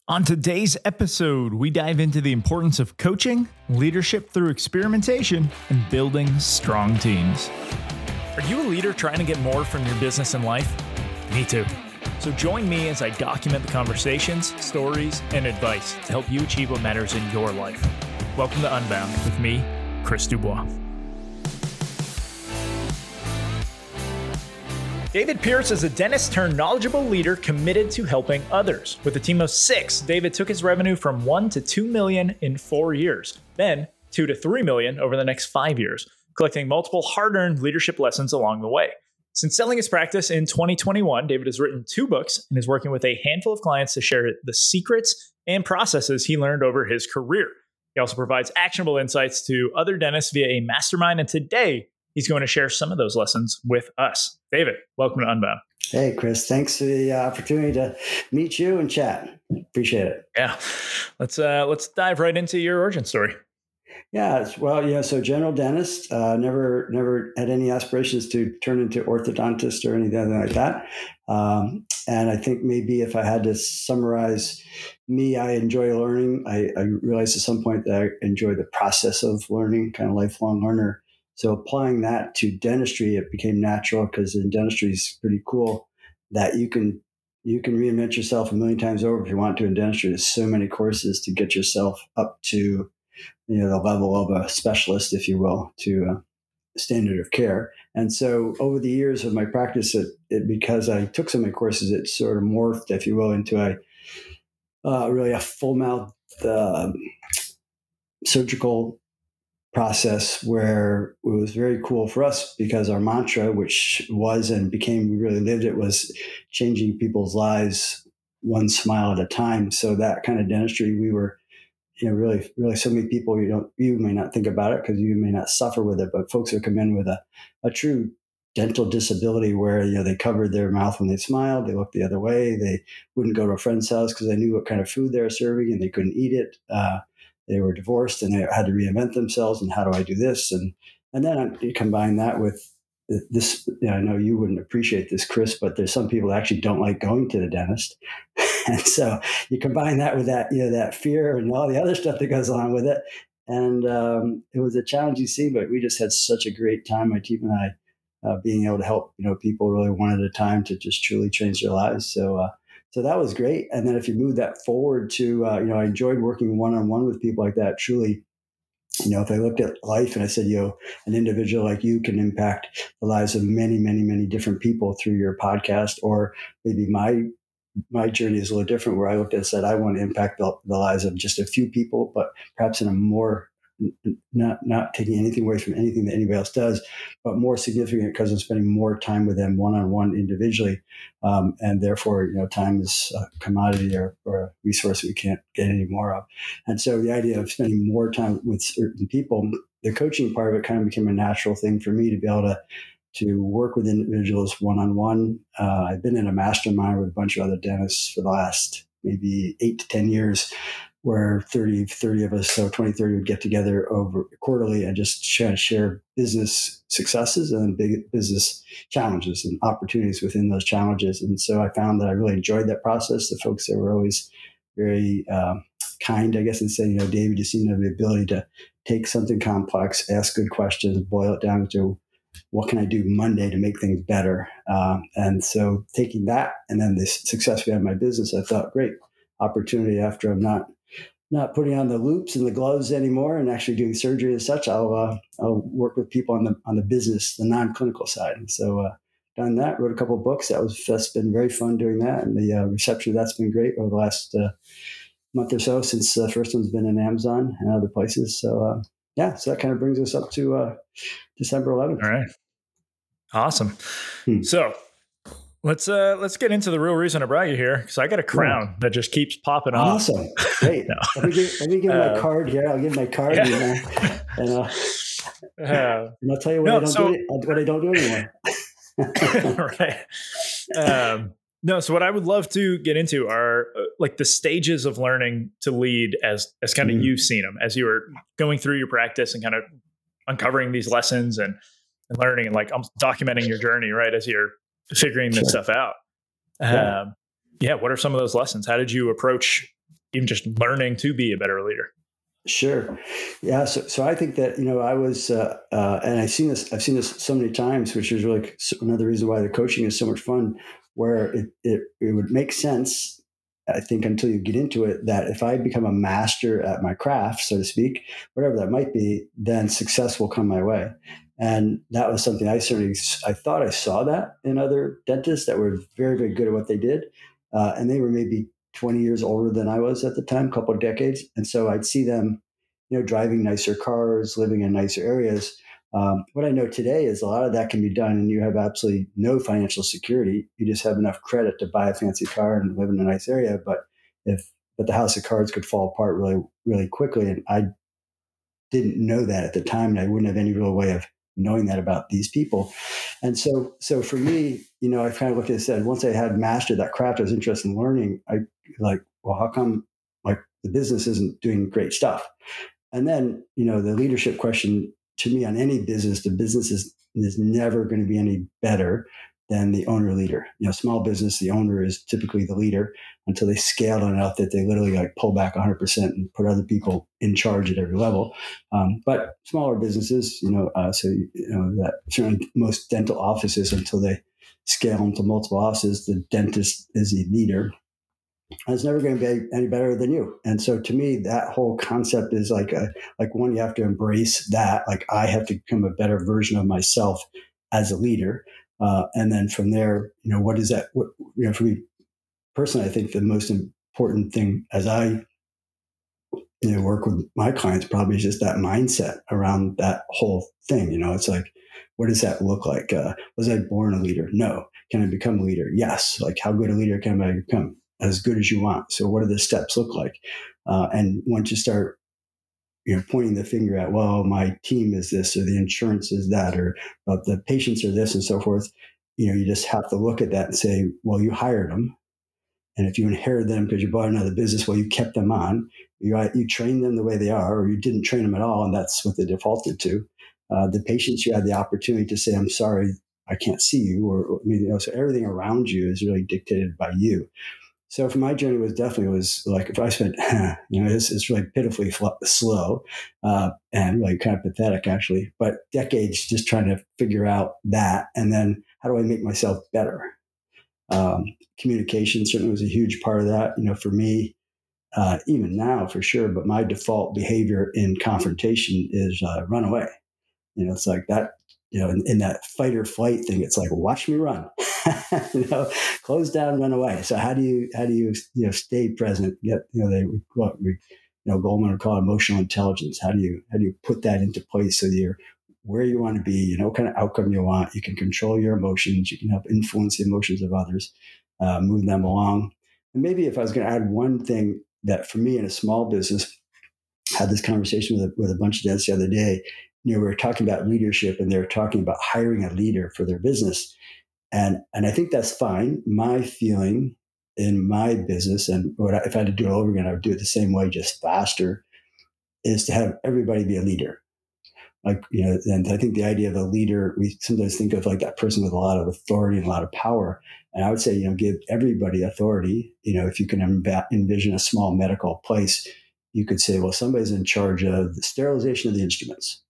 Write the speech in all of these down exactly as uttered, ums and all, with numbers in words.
On today's episode, we dive into the importance of coaching, leadership through experimentation, and building strong teams. Are you a leader trying to get more from your business and life? Me too. So join me as I document the conversations, stories, and advice to help you achieve what matters in your life. Welcome to Unbound with me, Chris Dubois. David Pierce is a dentist turned knowledgeable leader committed to helping others. With a team of six, David took his revenue from one to two million in four years, then two to three million over the next five years, collecting multiple hard-earned leadership lessons along the way. Since selling his practice in twenty twenty-one, David has written two books and is working with a handful of clients to share the secrets and processes he learned over his career. He also provides actionable insights to other dentists via a mastermind, and today he's going to share some of those lessons with us. David, welcome to Unbound. Hey, Chris. Thanks for the opportunity to meet you and chat. Appreciate it. Yeah. Let's uh, let's dive right into your origin story. Yeah. it's- Well, yeah. So general dentist, uh, never, never had any aspirations to turn into orthodontist or anything like that. Um, and I think maybe if I had to summarize me, I enjoy learning. I, I realized at some point that I enjoy the process of learning, kind of lifelong learner. So applying that to dentistry, it became natural because in dentistry is pretty cool that you can you can reinvent yourself a million times over if you want to in dentistry. There's so many courses to get yourself up to you know the level of a specialist, if you will, to a standard of care. And so over the years of my practice, it, it because I took so many courses, it sort of morphed, if you will, into a uh, really a full mouth uh, surgical process where it was very cool for us because our mantra, which was and became, we really lived it, was changing people's lives one smile at a time. So that kind of dentistry, we were, you know, really, really so many people, you don't, you may not think about it because you may not suffer with it, but folks who come in with a, a true dental disability where, you know, they covered their mouth when they smiled, they looked the other way, they wouldn't go to a friend's house because they knew what kind of food they were serving and they couldn't eat it. Uh, They were divorced and they had to reinvent themselves. And how do I do this? And and then you combine that with this. You know, I know you wouldn't appreciate this, Chris, but there's some people that actually don't like going to the dentist, and so you combine that with that, you know, that fear and all the other stuff that goes along with it. And um, it was a challenging scene, but we just had such a great time, my team and I, uh, being able to help you know people really one at a time to just truly change their lives. So. Uh, So that was great. And then if you move that forward to, uh, you know, I enjoyed working one-on-one with people like that. Truly, you know, if I looked at life and I said, you know, an individual like you can impact the lives of many, many, many different people through your podcast, or maybe my my journey is a little different where I looked at and said, I want to impact the, the lives of just a few people, but perhaps in a more, not not taking anything away from anything that anybody else does, but more significant because I'm spending more time with them one-on-one individually. Um, and therefore, you know, time is a commodity or, or a resource we can't get any more of. And so the idea of spending more time with certain people, the coaching part of it kind of became a natural thing for me to be able to to work with individuals one-on-one. Uh, I've been in a mastermind with a bunch of other dentists for the last maybe eight to ten years, where thirty, thirty of us, so twenty, thirty would get together over quarterly and just share, share business successes and big business challenges and opportunities within those challenges. And so I found that I really enjoyed that process. The folks there were always very um, kind, I guess, in saying, you know, David, you seem to have the ability to take something complex, ask good questions, boil it down to what can I do Monday to make things better? Um, and so taking that and then the success we had in my business, I thought, great opportunity after I'm not not putting on the loops and the gloves anymore and actually doing surgery as such. I'll uh, I'll work with people on the on the business, the non-clinical side. And so uh, done that, wrote a couple of books. That was that's been very fun doing that, and the uh, reception of that's been great over the last uh, month or so since the first one's been in Amazon and other places. So uh, yeah, so that kind of brings us up to uh, December eleventh. All right. Awesome. Hmm. So let's uh let's get into the real reason I brought you here, because I got a crown Yeah. that just keeps popping off. Awesome. Great. No. Let me give, let me give Uh, my card here. I'll give my card yeah. and, uh, and, uh, Uh, and I'll tell you what No, I don't so- do. What I don't do anymore. right. Um, no, so what I would love to get into are uh, like the stages of learning to lead as as kind of Mhm. you've seen them as you were going through your practice and kind of uncovering these lessons and, and learning and like um, documenting your journey, right, as you're figuring this Sure. stuff out. Yeah. Um, yeah. What are some of those lessons? How did you approach even just learning to be a better leader? Sure. Yeah. So, so I think that, you know, I was, uh, uh, and I've seen this, I've seen this so many times, which is really another reason why the coaching is so much fun, where it, it, it would make sense, I think, until you get into it, that if I become a master at my craft, so to speak, whatever that might be, then success will come my way. And that was something I certainly, I thought I saw that in other dentists that were very, very good at what they did. Uh, and they were maybe twenty years older than I was at the time, a couple of decades. And so I'd see them, you know, driving nicer cars, living in nicer areas. Um, what I know today is a lot of that can be done and you have absolutely no financial security. You just have enough credit to buy a fancy car and live in a nice area. But if, but the house of cards could fall apart really, really quickly. And I didn't know that at the time. And I wouldn't have any real way of knowing that about these people. And so, so for me, you know, I kind of looked at it and said, once I had mastered that craft, I was interested in learning. I like, well, how come like the business isn't doing great stuff? And then, you know, the leadership question to me on any business, the business is, is never going to be any better than the owner leader. You know, small business, the owner is typically the leader until they scale enough that they literally like pull back one hundred percent and put other people in charge at every level. Um, but smaller businesses, you know, uh, so, you know, that certainly most dental offices, until they scale into multiple offices, the dentist is the leader. It's never going to be any better than you. And so to me, that whole concept is like a, like one, you have to embrace that. Like I have to become a better version of myself as a leader. Uh, and then from there, you know, what is that? What, you know, for me personally, I think the most important thing as I, you know, work with my clients probably is just that mindset around that whole thing. You know, it's like, what does that look like? Uh, was I born a leader? No. Can I become a leader? Yes. Like how good a leader can I become? As good as you want. So what do the steps look like? Uh, and once you start, you know, pointing the finger at, well, my team is this, or the insurance is that, or uh, the patients are this and so forth, you know, you just have to look at that and say, well, you hired them. And if you inherit them because you bought another business, well, you kept them on. You, you trained them the way they are, or you didn't train them at all, and that's what they defaulted to. Uh, the patients, you had the opportunity to say, I'm sorry, I can't see you. Or, or I mean, you know, so everything around you is really dictated by you. So for my journey was definitely was like, if I spent, you know, it's, it's really pitifully fl- slow uh, and like kind of pathetic actually, but decades just trying to figure out that. And then how do I make myself better? Um, communication certainly was a huge part of that, you know, for me, uh, even now for sure, but my default behavior in confrontation is uh, run away. You know, it's like that, you know, in, in that fight or flight thing, it's like, watch me run, you know, close down, run away. So how do you, how do you, you know, stay present, get, you know, they, what we, you know, Goldman would call emotional intelligence. How do you, how do you put that into place so that you're where you want to be, you know, what kind of outcome you want. You can control your emotions. You can help influence the emotions of others, uh, move them along. And maybe if I was going to add one thing that for me in a small business, I had this conversation with a, with a bunch of dentists the other day. You know, we were talking about leadership and they were talking about hiring a leader for their business. And, and I think that's fine. My feeling in my business, and what I, if I had to do it over again, I would do it the same way, just faster, is to have everybody be a leader. Like, you know, and I think the idea of a leader, we sometimes think of like that person with a lot of authority and a lot of power. And I would say, you know, give everybody authority. You know, if you can envision a small medical place, you could say, well, somebody's in charge of the sterilization of the instruments.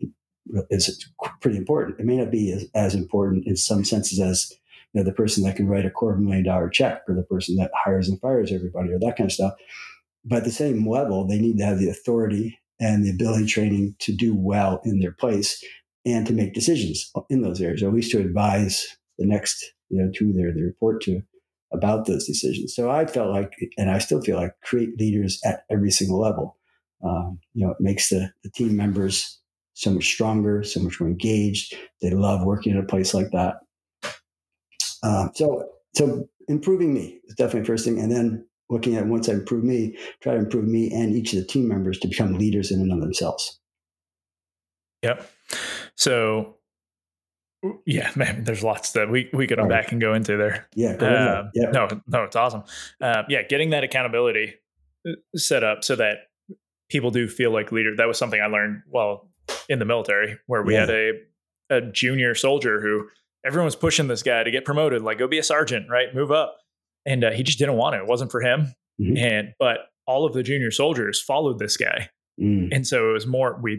It's pretty important. It may not be as, as important in some senses as, you know, the person that can write a quarter million dollar check or the person that hires and fires everybody or that kind of stuff. But at the same level, they need to have the authority and the ability training to do well in their place and to make decisions in those areas, or at least to advise the next, you know, to their, they report to about those decisions. So I felt like, and I still feel like, create leaders at every single level. Um, you know, it makes the, the team members so much stronger, so much more engaged. They love working in a place like that. Um, so, so improving me is definitely the first thing. And then looking at once I improve me, try to improve me and each of the team members to become leaders in and of themselves. Yep. So yeah, man, there's lots that we, we could unpack and go into there. Yeah. Go ahead. Um, yeah. No, no, it's awesome. Uh, yeah. Getting that accountability set up so that people do feel like leader. That was something I learned while in the military, where we yeah. had a, a junior soldier who everyone was pushing this guy to get promoted, like go be a sergeant, right? Move up. And uh, he just didn't want it. It wasn't for him. Mm-hmm. And, but all of the junior soldiers followed this guy. Mm. And so it was more, we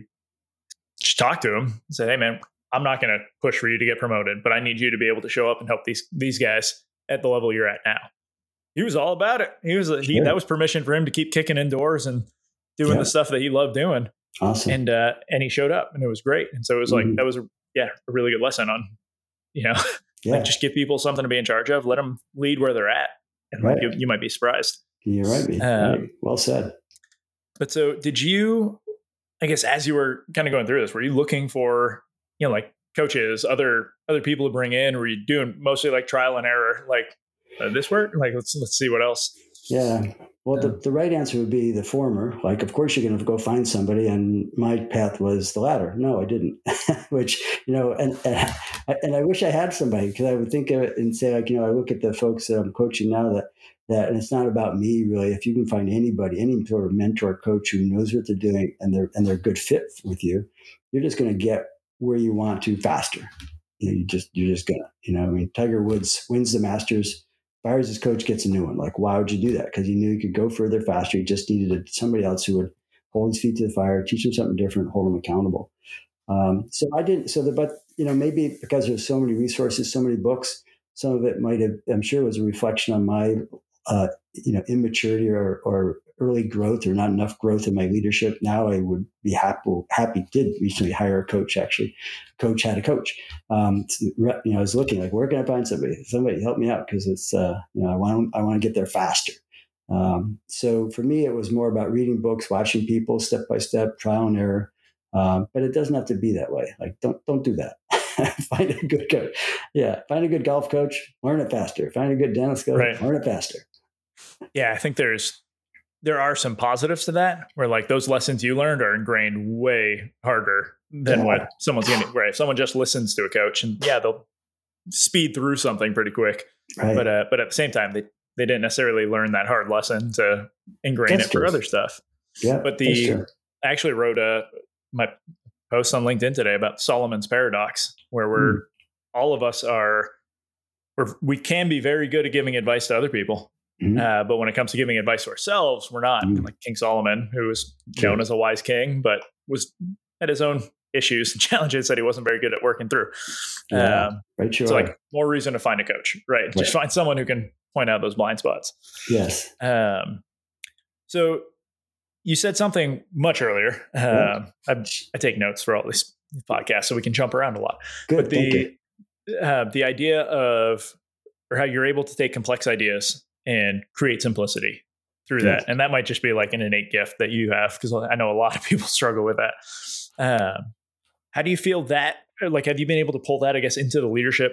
just talked to him and said, hey man, I'm not going to push for you to get promoted, but I need you to be able to show up and help these, these guys at the level you're at now. He was all about it. He was, he, Sure. that was permission for him to keep kicking indoors and doing yeah. the stuff that he loved doing. Awesome. And, uh, and he showed up and it was great. And so it was like, mm-hmm. that was a, yeah, a really good lesson on, you know, yeah. like just give people something to be in charge of, let them lead where they're at. And right. like you, you might be surprised. You're right. Um, right. Well said. But so did you, I guess, as you were kind of going through this, were you looking for, you know, like coaches, other, other people to bring in? Were you doing mostly like trial and error, like uh, this work? Like, let's, let's see what else. Yeah. Well, the, the right answer would be the former. Like, of course, you're going to go find somebody. And my path was the latter. No, I didn't. Which, you know, and, and, I, and I wish I had somebody, because I would think of it and say, like, you know, I look at the folks that I'm coaching now that, that, and it's not about me really. If you can find anybody, any sort of mentor coach who knows what they're doing and they're, and they're a good fit with you, you're just going to get where you want to faster. You know, you just, you're just gonna, you know, I mean, Tiger Woods wins the Masters, fires his coach, gets a new one. Like, why would you do that? Because he knew he could go further faster. He just needed somebody else who would hold his feet to the fire, teach him something different, hold him accountable. Um, so I didn't, so the, but, you know, maybe because there's so many resources, so many books, some of it might have, I'm sure it was a reflection on my, uh, you know, immaturity or, or early growth or not enough growth in my leadership. Now I would be happy, happy, did recently hire a coach, actually. Coach had a coach. Um, you know, I was looking like, where can I find somebody? Somebody help me out, because it's, uh, you know, I want, I want to get there faster. Um, so for me, it was more about reading books, watching people step by step, trial and error. Um, but it doesn't have to be that way. Like, don't, don't do that. Find a good coach. Yeah. Find a good golf coach, learn it faster. Find a good dentist coach, right. learn it faster. Yeah. I think there's, there are some positives to that, where like those lessons you learned are ingrained way harder than yeah. what someone's going to, right? If someone just listens to a coach and yeah, they'll speed through something pretty quick. Right. But, uh, but at the same time, they, they didn't necessarily learn that hard lesson to ingrain that's it for true. Other stuff. Yeah. But the, I actually wrote a, my post on LinkedIn today about Solomon's paradox, where we're, mm. all of us are, we're, we can be very good at giving advice to other people. Mm-hmm. Uh, but when it comes to giving advice to ourselves, we're not. Mm-hmm. Like King Solomon, who was known sure. as a wise king, but was had his own issues and challenges that he wasn't very good at working through. Yeah, um, right. Sure. So like more reason to find a coach, right? right? Just find someone who can point out those blind spots. Yes. Um, so you said something much earlier. Uh, I, I take notes for all these podcasts so we can jump around a lot. Good. But the, uh, the idea of, or how you're able to take complex ideas and create simplicity through yes. that. And that might just be like an innate gift that you have, because I know a lot of people struggle with that. Um, how do you feel that, like, have you been able to pull that, I guess, into the leadership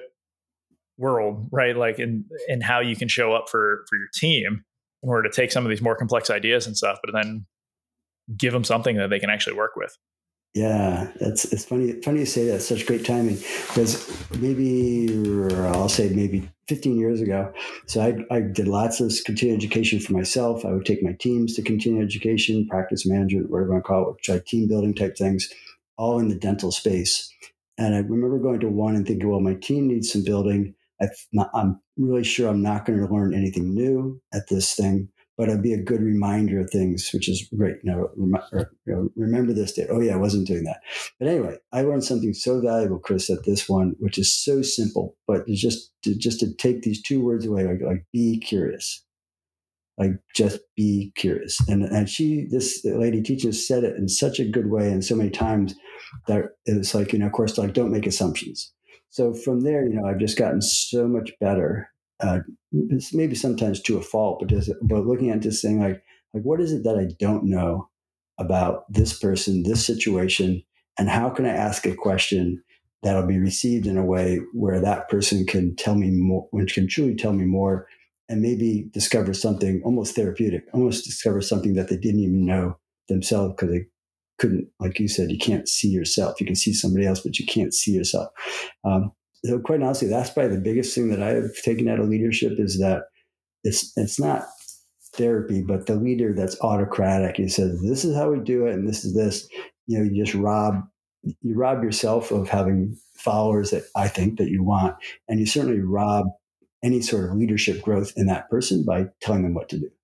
world, right? Like in, in how you can show up for, for your team in order to take some of these more complex ideas and stuff, but then give them something that they can actually work with. Yeah, that's it's funny. Funny you say that. It's such great timing, because maybe I'll say maybe fifteen years ago. So I, I did lots of continuing education for myself. I would take my teams to continuing education, practice management, whatever you want to call it, which are team building type things, all in the dental space. And I remember going to one and thinking, well, my team needs some building. I've not, I'm really sure I'm not going to learn anything new at this thing, but it'd be a good reminder of things, which is great. You know, rem- or, you know, remember this day. Oh yeah, I wasn't doing that. But anyway, I learned something so valuable, Chris, at this one, which is so simple, but it's just to, just to take these two words away, like, like be curious, like just be curious. And and she, this lady teaching us, said it in such a good way and so many times that it was like, you know, of course, like don't make assumptions. So from there, you know, I've just gotten so much better. Uh, maybe sometimes to a fault, but just but looking at this thing like like what is it that I don't know about this person, this situation, and how can I ask a question that'll be received in a way where that person can tell me more, which can truly tell me more, and maybe discover something almost therapeutic, almost discover something that they didn't even know themselves because they couldn't, like you said, you can't see yourself. You can see somebody else, but you can't see yourself. Um, So quite honestly, that's probably the biggest thing that I have taken out of leadership is that it's it's not therapy, but the leader that's autocratic. He says, this is how we do it, and this is this. You know, you just rob you rob yourself of having followers that I think that you want, and you certainly rob any sort of leadership growth in that person by telling them what to do.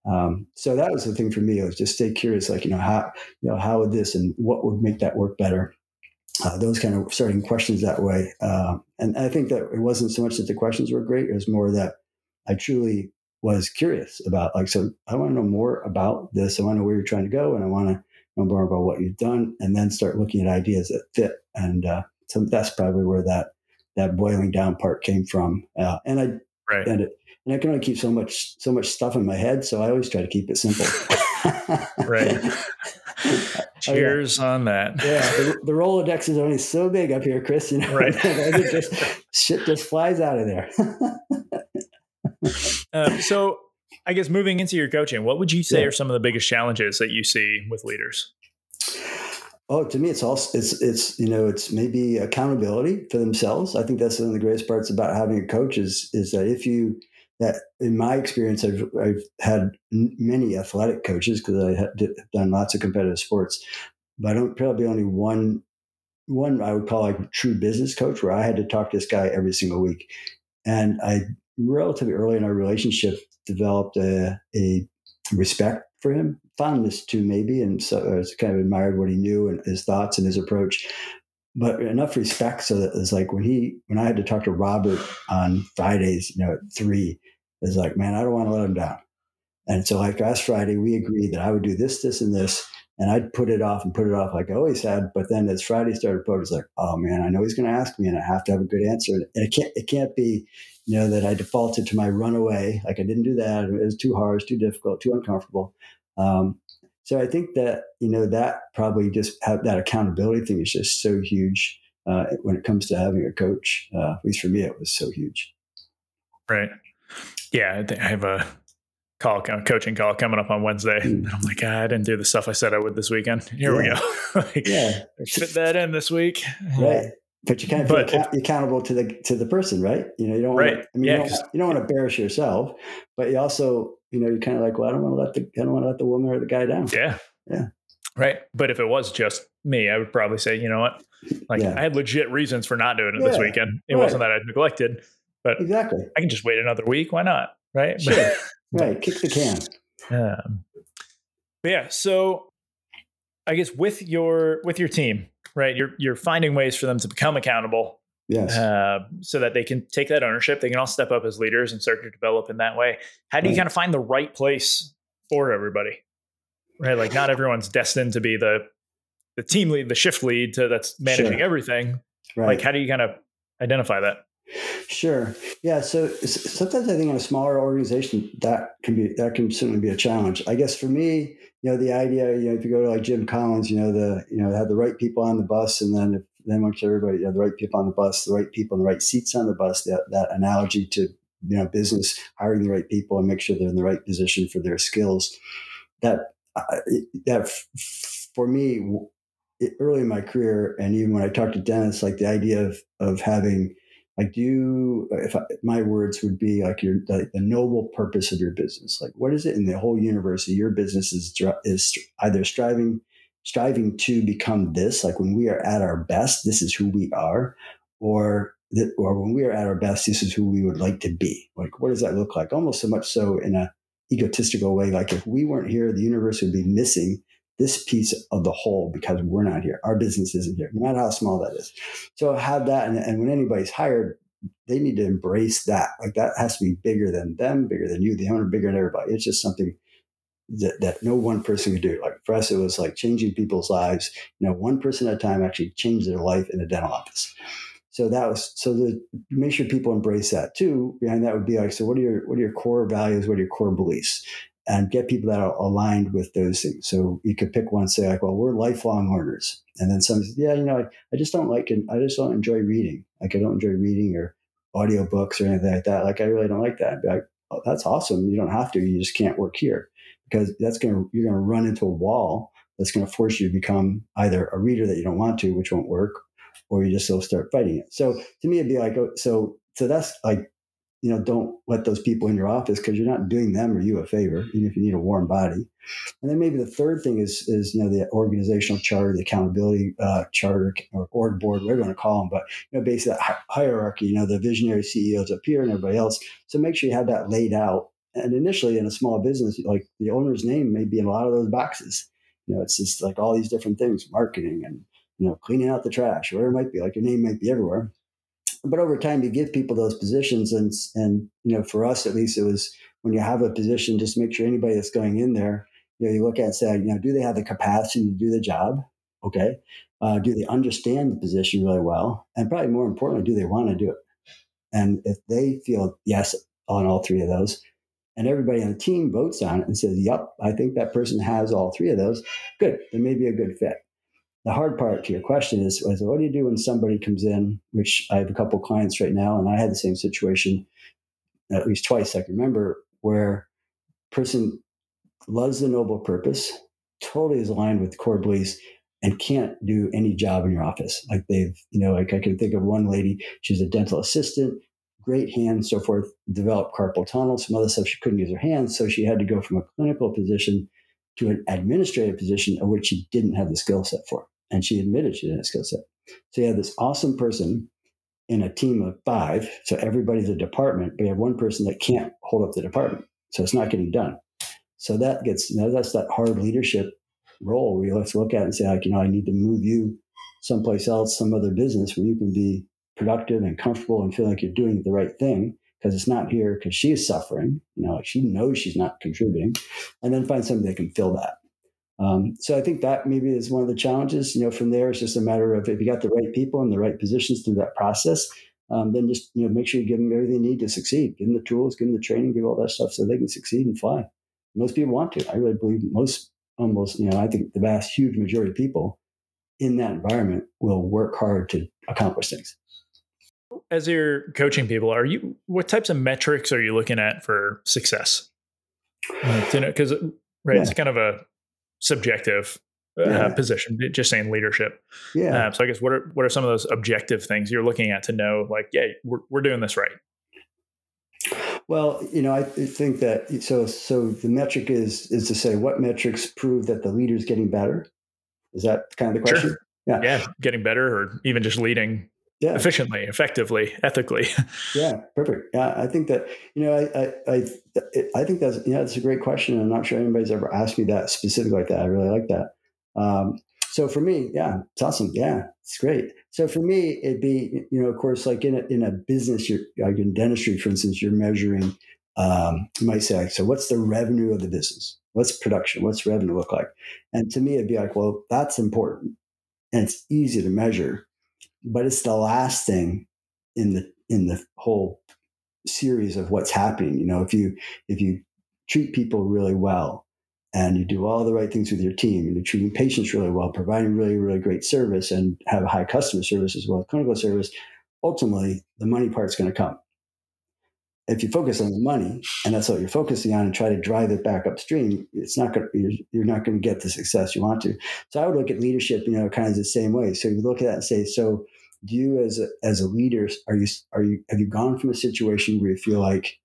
Um, so that was the thing for me. It was just stay curious, like, you know, how, you know, how would this and what would make that work better? Uh, those kind of starting questions that way. Uh, and I think that it wasn't so much that the questions were great. It was more that I truly was curious about, like, so I want to know more about this. I want to know where you're trying to go, and I want to know more about what you've done, and then start looking at ideas that fit. And uh, so that's probably where that, that boiling down part came from. Uh, and I, Right. and, it, and I can only keep so much, so much stuff in my head. So I always try to keep it simple. Right. Cheers oh, yeah. on that. Yeah, the, the Rolodex is only so big up here, Chris. You know, right? just, shit just flies out of there. uh, so, I guess moving into your coaching, what would you say yeah. are some of the biggest challenges that you see with leaders? Oh, to me, it's also it's it's you know it's maybe accountability for themselves. I think that's one of the greatest parts about having a coach is is that if you that in my experience, I've I've had many athletic coaches because I have done lots of competitive sports, but I don't probably only one one I would call like a true business coach where I had to talk to this guy every single week, and I relatively early in our relationship developed a, a respect for him, fondness too maybe, and so I was kind of admired what he knew and his thoughts and his approach, but enough respect so that it's like when he when I had to talk to Robert on Fridays, you know, at three, it's like, man, I don't want to let him down. And so like last Friday, we agreed that I would do this, this, and this. And I'd put it off and put it off like I always had. But then as Friday started approaching, it's like, oh man, I know he's going to ask me and I have to have a good answer. And it can't, it can't be, you know, that I defaulted to my runaway. Like I didn't do that. It was too hard, it's too difficult, too uncomfortable. Um, so I think that, you know, that probably just have that accountability thing is just so huge uh, when it comes to having a coach. Uh, at least for me, it was so huge. Right. Yeah. I think I have a call, coaching call coming up on Wednesday. Mm. And I'm like, ah, I didn't do the stuff I said I would this weekend. Here yeah. we go. like, yeah. Fit that in this week. Right. But you kind of feel account- if, accountable to the to the person, right? You know, you don't want right. to, I mean, yeah, you, don't, you don't want to embarrass yourself, but you also, you know, you're kind of like, well, I don't want to let the I don't want to let the woman or the guy down. Yeah. Yeah. Right. But if it was just me, I would probably say, you know what? Like yeah. I had legit reasons for not doing it yeah. this weekend. It right. wasn't that I neglected, but exactly. I can just wait another week. Why not? Right. Sure. Right. Kick the can. Um, but yeah. So I guess with your, with your team, right, you're, you're finding ways for them to become accountable. Yes. Uh, so that they can take that ownership. They can all step up as leaders and start to develop in that way. How do right. you kind of find the right place for everybody? Right. Like not everyone's destined to be the, the team lead, the shift lead to that's managing sure. everything. Right. Like how do you kind of identify that? Sure. Yeah. So sometimes I think in a smaller organization that can be, that can certainly be a challenge. I guess for me, you know, the idea, you know, if you go to like Jim Collins, you know, the, you know, have the right people on the bus and then, if, then once everybody, you know, the right people on the bus, the right people in the right seats on the bus, that, that analogy to, you know, business, hiring the right people and make sure they're in the right position for their skills. That, uh, that f- for me, early in my career, and even when I talked to Dennis, like the idea of, of having, like, do you, if I, my words would be like your, the, the noble purpose of your business, like what is it in the whole universe that your business is, is either striving, striving to become this, like when we are at our best, this is who we are, or that, or when we are at our best, this is who we would like to be. Like, what does that look like? Almost so much so in a egotistical way, like if we weren't here, the universe would be missing this piece of the whole because we're not here. Our business isn't here, no matter how small that is. So have that. And, and when anybody's hired, they need to embrace that. Like that has to be bigger than them, bigger than you, the owner, bigger than everybody. It's just something that, that no one person could do. Like for us, it was like changing people's lives. You know, one person at a time actually changed their life in a dental office. So that was, so the, make sure people embrace that too. Behind that would be like, so what are your, what are your core values? What are your core beliefs? And get people that are aligned with those things. So you could pick one, say like, well, we're lifelong learners. And then somebody says, yeah, you know, I, I just don't like it. I just don't enjoy reading. Like I don't enjoy reading or audiobooks or anything like that. Like I really don't like that. I'd be like, oh, that's awesome. You don't have to, you just can't work here because that's going to, you're going to run into a wall that's going to force you to become either a reader that you don't want to, which won't work, or you just will start fighting it. So to me, it'd be like, so, so that's like, you know, don't let those people in your office because you're not doing them or you a favor, even if you need a warm body. And then maybe the third thing is, is you know, the organizational charter, the accountability uh, charter or org board, whatever you want to call them. But, you know, basically that hi- hierarchy, you know, the visionary C E Os up here and everybody else. So make sure you have that laid out and initially in a small business, like the owner's name may be in a lot of those boxes. You know, it's just like all these different things, marketing and, you know, cleaning out the trash, whatever it might be, like your name might be everywhere. But over time, you give people those positions. And, and, you know, for us, at least it was when you have a position, just make sure anybody that's going in there, you know, you look at and say, you know, do they have the capacity to do the job? Okay. Uh, do they understand the position really well? And probably more importantly, do they want to do it? And if they feel yes on all three of those, and everybody on the team votes on it and says, yep, I think that person has all three of those, good, there may be a good fit. The hard part to your question is, is what do you do when somebody comes in, which I have a couple clients right now, and I had the same situation at least twice I can remember, where a person loves the noble purpose, totally is aligned with core beliefs, and can't do any job in your office. Like they've, you know, like I can think of one lady, she's a dental assistant, great hands, so forth, developed carpal tunnel, some other stuff. She couldn't use her hands. So she had to go from a clinical position to an administrative position of which she didn't have the skill set for. And she admitted she didn't have a skill set. So you have this awesome person in a team of five. So everybody's a department, but you have one person that can't hold up the department. So it's not getting done. So that gets, you know, that's that hard leadership role where you have to look at it and say, like, you know, I need to move you someplace else, some other business where you can be productive and comfortable and feel like you're doing the right thing, because it's not here because she is suffering. You know, like she knows she's not contributing, and then find somebody that can fill that. Um, so I think that maybe is one of the challenges. You know, from there, it's just a matter of if you got the right people in the right positions through that process, um, then just, you know, make sure you give them everything they need to succeed. Give them the tools, give them the training, give all that stuff so they can succeed and fly. Most people want to. I really believe most, almost, you know, I think the vast, huge majority of people in that environment will work hard to accomplish things. As you're coaching people, are you, what types of metrics are you looking at for success? Uh, you know, because right, yeah. It's kind of a subjective uh, yeah. position, just saying leadership. Yeah. Uh, so I guess what are what are some of those objective things you're looking at to know, like, yeah, we're we're doing this right? Well, you know, I think that so so the metric is is to say what metrics prove that the leader is getting better. Is that kind of the question? Sure. Yeah. Yeah, getting better, or even just leading yeah. efficiently, effectively, ethically. Yeah, perfect. Yeah, I think that, you know, I I I, I think that's, yeah, that's a great question. I'm not sure anybody's ever asked me that specifically like that. I really like that. Um, so for me, yeah, it's awesome. Yeah, it's great. So for me, it'd be, you know, of course, like in a, in a business, you're like in dentistry, for instance, you're measuring, um, you might say, like, so what's the revenue of the business? What's production? What's revenue look like? And to me, it'd be like, well, that's important and it's easy to measure, but it's the last thing in the in the whole series of what's happening. You know, if you if you treat people really well and you do all the right things with your team and you're treating patients really well, providing really, really great service and have a high customer service as well as clinical service, ultimately the money part's going to come. If you focus on the money and that's what you're focusing on and try to drive it back upstream, it's not going to, you're, you're not going to get the success you want to. So I would look at leadership, you know, kind of the same way. So you look at that and say, so do you as a, as a leader, are you, are you, have you gone from a situation where you feel like,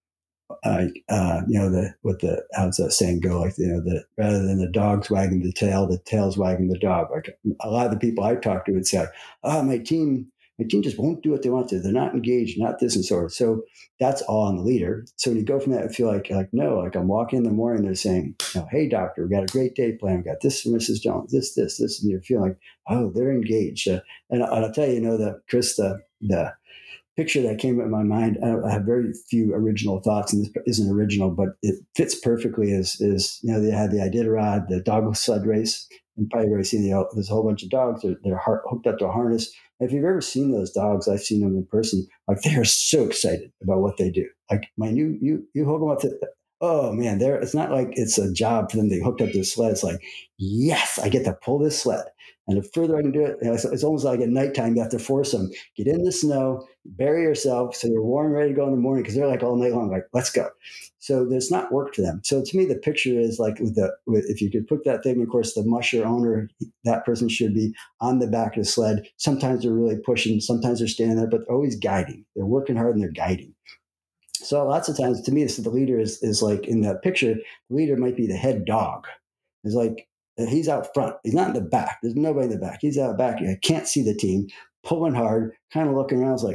uh, uh, you know, the, what the, how's that saying go? Like, you know, the, rather than the dog's wagging the tail, the tail's wagging the dog. Like a lot of the people I talk to would say, oh, my team, my team just won't do what they want to. They're not engaged, not this and so on. So that's all on the leader. So when you go from that, I feel like, like, no, like I'm walking in the morning, they're saying, you know, hey, doctor, we got a great day plan. We got this from Missus Jones, this, this, this. And you feel like, oh, they're engaged. Uh, and I'll tell you, you know, the Chris, the, the picture that came in my mind, I, I have very few original thoughts, and this isn't original, but it fits perfectly as, is, you know, they had the Iditarod, the dog sled race, and probably already seen, you know, there's a whole bunch of dogs, they're, they're hooked up to a harness. If you've ever seen those dogs, I've seen them in person, like they are so excited about what they do. Like when you, you, you hook them up to, oh man, they're, it's not like it's a job for them. They hooked up to the sled. It's like, yes, I get to pull this sled. And the further I can do it, you know, it's, it's almost like at nighttime, you have to force them, get in the snow, bury yourself so you're warm, ready to go in the morning, because they're like all night long, like, let's go. So there's not work to them. So to me, the picture is like, with the with, if you could put that thing, of course, the musher owner, that person should be on the back of the sled. Sometimes they're really pushing, sometimes they're standing there, but they're always guiding. They're working hard and they're guiding. So lots of times, to me, so the leader is, is like in that picture, the leader might be the head dog. It's like, he's out front. He's not in the back. There's nobody in the back. He's out back. I can't see the team, pulling hard, kind of looking around. It's like,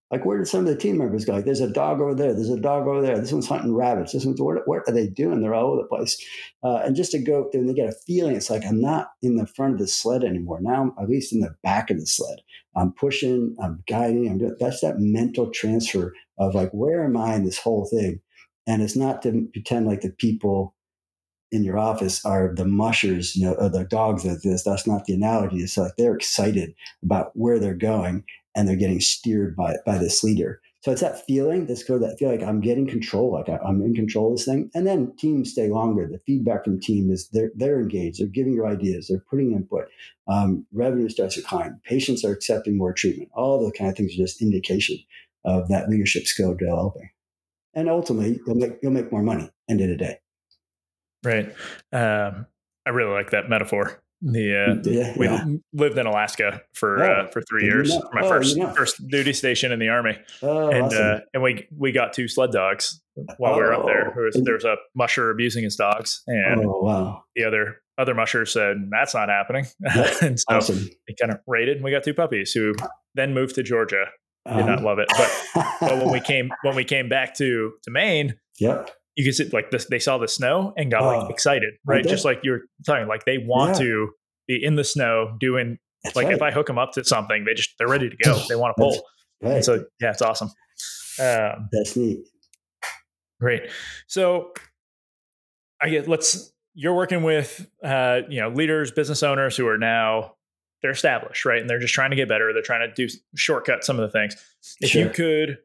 Like, where did some of the team members go? Like, there's a dog over there. There's a dog over there. This one's hunting rabbits. This one's, what, what are they doing? They're all over the place. Uh, and just to go up there and they get a feeling, it's like, I'm not in the front of the sled anymore. Now I'm at least in the back of the sled. I'm pushing, I'm guiding. I'm doing, that's that mental transfer of like, where am I in this whole thing? And it's not to pretend like the people in your office are the mushers, you know, or the dogs of this. That's not the analogy. It's like they're excited about where they're going and they're getting steered by, by this leader. So it's that feeling, this go that feel like I'm getting control, like I, I'm in control of this thing. And then teams stay longer. The feedback from team is they're they're engaged. They're giving you ideas. They're putting input. Um, revenue starts to climb. Patients are accepting more treatment. All those kind of things are just indication of that leadership skill developing. And ultimately, you'll make you'll make more money end of the day. Right. Um, I really like that metaphor. The uh, yeah, we yeah. lived in Alaska for oh, uh, for three years. You know? My oh, first you know. first duty station in the Army, oh, and awesome. uh, and we we got two sled dogs while oh. we were up there. There was, there was a musher abusing his dogs, and oh, wow. the other other musher said that's not happening. Yep. And so awesome. we kind of raided, and we got two puppies who then moved to Georgia. Did um. not love it, but but when we came when we came back to to Maine, yep. you can see like this, they saw the snow and got like oh, excited, right? Just like you're talking, like they want yeah. to be in the snow doing That's like, right. if I hook them up to something, they just, they're ready to go. They want to pull. Right. And so, yeah, it's awesome. Um, That's neat. Great. So I guess let's, you're working with, uh, you know, leaders, business owners who are now, they're established, right? And they're just trying to get better. They're trying to do shortcut some of the things. If sure. you could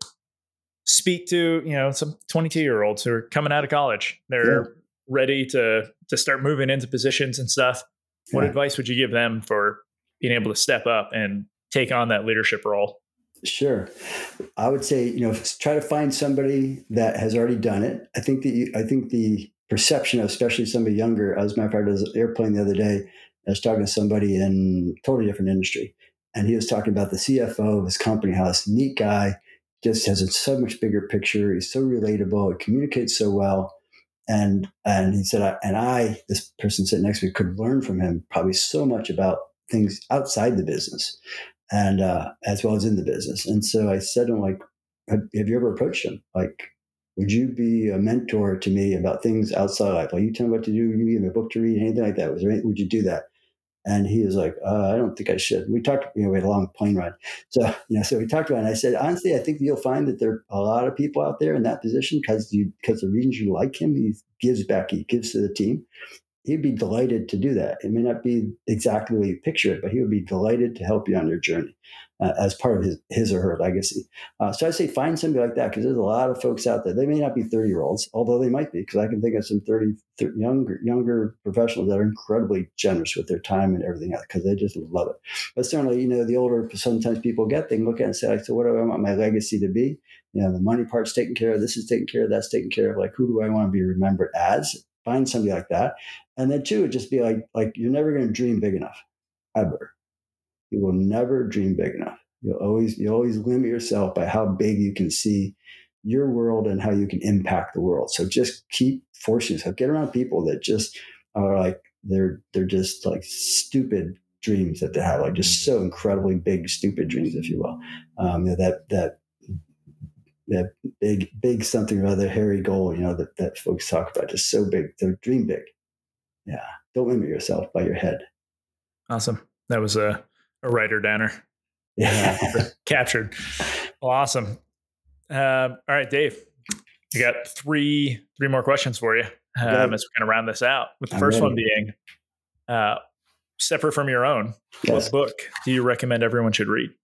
speak to, you know, some twenty-two year olds who are coming out of college, they're yeah. ready to to start moving into positions and stuff. What yeah. advice would you give them for being able to step up and take on that leadership role? Sure. I would say, you know, try to find somebody that has already done it. I think that you, I think the perception of, especially somebody younger, as a matter of fact, I was on an airplane the other day, I was talking to somebody in a totally different industry. And he was talking about the C F O of his company, how this neat guy just has a so much bigger picture. He's so relatable. He communicates so well. And and he said, I, and I, this person sitting next to me, could learn from him probably so much about things outside the business and uh, as well as in the business. And so I said to him, like, have, have you ever approached him? Like, would you be a mentor to me about things outside life? Like, you tell me what to do, you give me a book to read, anything like that. Was there any, would you do that? And he was like, uh, I don't think I should. We talked, you know, we had a long plane ride. So, you know, so we talked about it. And I said, honestly, I think you'll find that there are a lot of people out there in that position because you, because the reasons you like him, he gives back, he gives to the team. He'd be delighted to do that. It may not be exactly the way you picture it, but he would be delighted to help you on your journey uh, as part of his, his or her legacy. Uh, so I say find somebody like that because there's a lot of folks out there. They may not be thirty year olds, although they might be, because I can think of some thirty, thirty younger younger professionals that are incredibly generous with their time and everything else because they just love it. But certainly, you know, the older sometimes people get, they can look at it and say, like, so what do I want my legacy to be? You know, the money part's taken care of. This is taken care of. That's taken care of. Like, who do I want to be remembered as? Find somebody like that. And then two, just be like, like you're never going to dream big enough, ever. You will never dream big enough. You'll always, you always limit yourself by how big you can see your world and how you can impact the world. So just keep forcing yourself. Get around people that just are like, they're, they're just like stupid dreams that they have, like just so incredibly big, stupid dreams, if you will. Um, you know, that, that, that big, big something or other hairy goal, you know, that, that folks talk about, just so big. So dream big. Yeah. Don't limit yourself by your head. Awesome. That was a, a writer downer. Yeah. Uh, captured. Well, awesome. Um, all right, Dave, I got three, three more questions for you um, as we kind of round this out with the I'm first ready. one being uh, separate from your own. Yes. What book do you recommend everyone should read?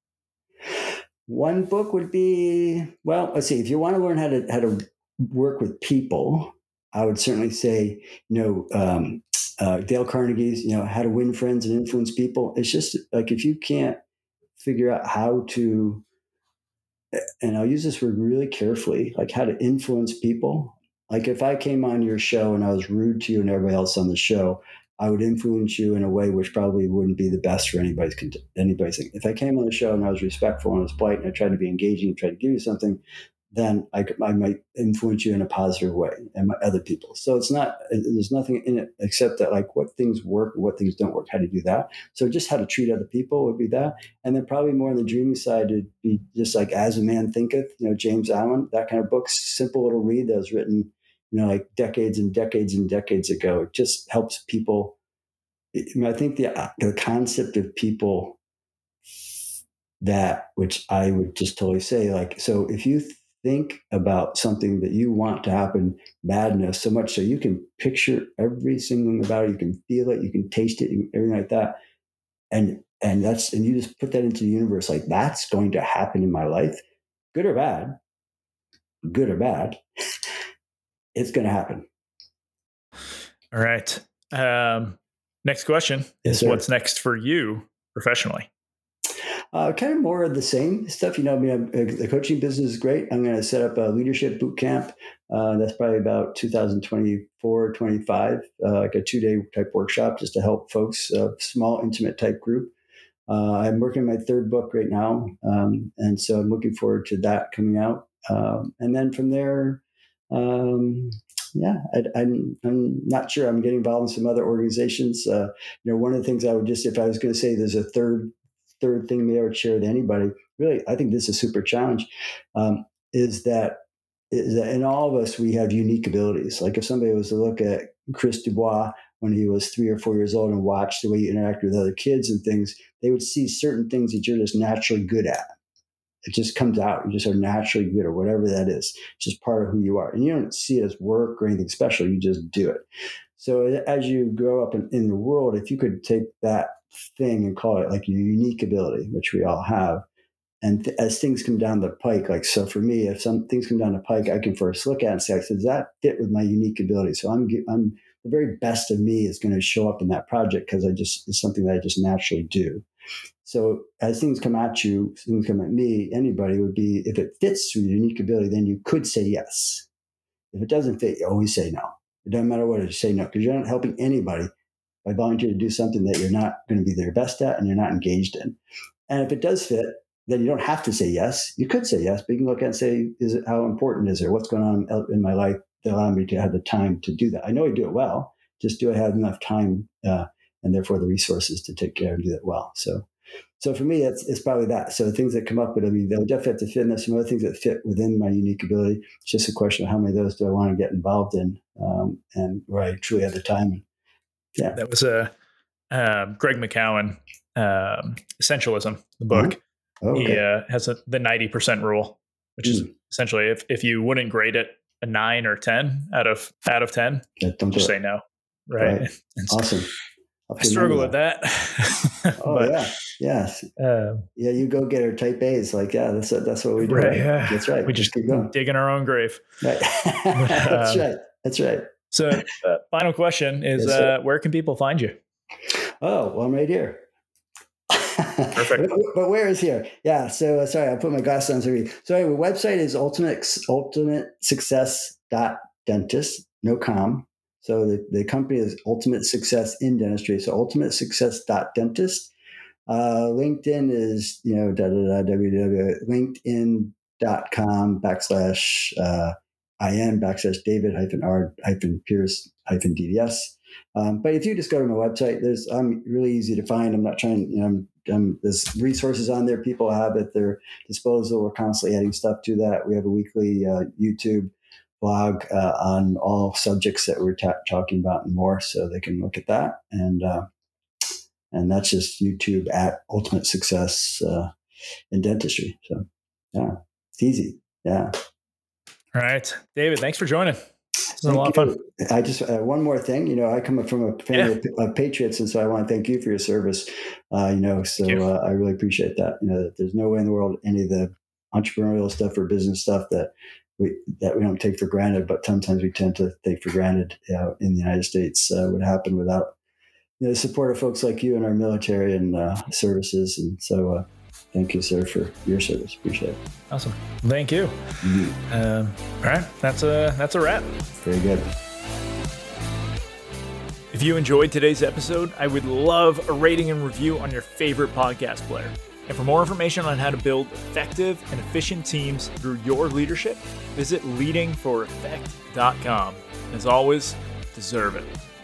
One book would be, well, let's see, if you want to learn how to, how to work with people, I would certainly say, you know, um, uh, Dale Carnegie's, you know, How to Win Friends and Influence People. It's just like, if you can't figure out how to, and I'll use this word really carefully, like how to influence people. Like if I came on your show and I was rude to you and everybody else on the show, I would influence you in a way which probably wouldn't be the best for anybody's anybody's thing. If I came on the show and I was respectful and I was polite and I tried to be engaging and tried to give you something, then I, I might influence you in a positive way and my other people. So it's not, there's nothing in it except that like what things work and what things don't work, how to do that. So just how to treat other people would be that. And then probably more on the dreaming side, it'd be just like As a Man Thinketh, you know, James Allen, that kind of book, simple little read that was written, you know, like decades and decades and decades ago. It just helps people. I mean, I think the, the concept of people that, which I would just totally say, like, so if you think about something that you want to happen, madness, so much so you can picture every single thing about it, you can feel it, you can taste it, everything like that. And and that's and you just put that into the universe, like that's going to happen in my life, good or bad, good or bad, it's going to happen. All right. Um, next question Yes, is sir. What's next for you professionally? Uh, kind of more of the same stuff. You know, I mean, I'm, uh, the coaching business is great. I'm going to set up a leadership boot camp. Uh, that's probably about two thousand twenty-four, twenty-five, uh, like a two day type workshop just to help folks, a uh, small, intimate type group. Uh, I'm working on my third book right now. Um, and so I'm looking forward to that coming out. Um, and then from there, um, yeah, I, I'm, I'm not sure. I'm getting involved in some other organizations. Uh, you know, one of the things I would just, if I was going to say there's a third third thing maybe I would share with anybody, really, I think this is a super challenge, um, is that is that in all of us, we have unique abilities. Like if somebody was to look at Chris Dubois when he was three or four years old and watch the way you interact with other kids and things, they would see certain things that you're just naturally good at. It just comes out. You just are naturally good or whatever that is. It's just part of who you are. And you don't see it as work or anything special. You just do it. So as you grow up in, in the world, if you could take that thing and call it like your unique ability, which we all have, and th- as things come down the pike, like, so for me, if some things come down the pike, I can first look at it and say, does that fit with my unique ability? So I'm, I'm the very best of me is going to show up in that project because I just, it's something that I just naturally do. So as things come at you, things come at me, anybody would be, if it fits with your unique ability, then you could say yes. If it doesn't fit, you always say no. It doesn't matter what it is, say no, because you're not helping anybody by volunteering to do something that you're not going to be their best at and you're not engaged in. And if it does fit, then you don't have to say yes. You could say yes, but you can look at it and say, is it, how important is it? What's going on in my life that allow me to have the time to do that? I know I do it well. Just do I have enough time uh, and therefore the resources to take care and do that well? So, so for me, it's, it's probably that. So things that come up, but I mean, they'll definitely have to fit. And there's some other things that fit within my unique ability. It's just a question of how many of those do I want to get involved in, um, and where I truly have the time. Yeah, that was a uh, Greg McKeown, um, Essentialism, the book. Uh-huh. Oh, okay. He uh, has a, the ninety percent rule, which mm. is essentially if, if you wouldn't grade it a nine or ten out of out of ten, yeah, don't just say no. Right. right. So awesome. I struggle with that. Oh but, yeah. Yes. Uh, yeah. You go get our type A's. Like, yeah, that's, that's what we do. Right, right? Yeah. That's right. We just keep going. Dig in our own grave. Right. That's um, right. That's right. So uh, final question is, yes, uh, where can people find you? Oh, well, I'm right here. Perfect. but, but where is here? Yeah. So uh, sorry, I put my glasses on. Sorry. So anyway, the website is ultimate, ultimate success dot dentist, no com. So the, the company is Ultimate Success in Dentistry. So ultimate success dot dentist. Uh, LinkedIn is, you know, da, da, da, www, linkedin.com backslash uh, IN backslash David hyphen R hyphen Pierce hyphen D D S. Um, but if you just go to my website, there's I'm really easy to find. I'm not trying, you know, I'm, I'm, there's resources on there. People have at their disposal. We're constantly adding stuff to that. We have a weekly uh, YouTube blog uh, on all subjects that we're ta- talking about and more, so they can look at that. And uh, and that's just YouTube at Ultimate Success uh, in Dentistry. So yeah, it's easy. Yeah. All right, David, thanks for joining. This was a lot of fun. I just uh, one more thing. You know, I come from a family yeah. of patriots, and so I want to thank you for your service. Uh, you know, so you. Uh, I really appreciate that. You know, there's no way in the world any of the entrepreneurial stuff or business stuff that we that we don't take for granted, but sometimes we tend to take for granted, you know, in the United States uh, would happen without, you know, the support of folks like you and our military and uh, services. And so uh, thank you, sir, for your service. Appreciate it. Awesome. Thank you. Mm-hmm. Um, all right. That's a, that's a wrap. Very good. If you enjoyed today's episode, I would love a rating and review on your favorite podcast player. And for more information on how to build effective and efficient teams through your leadership, visit leading for effect dot com. As always, deserve it.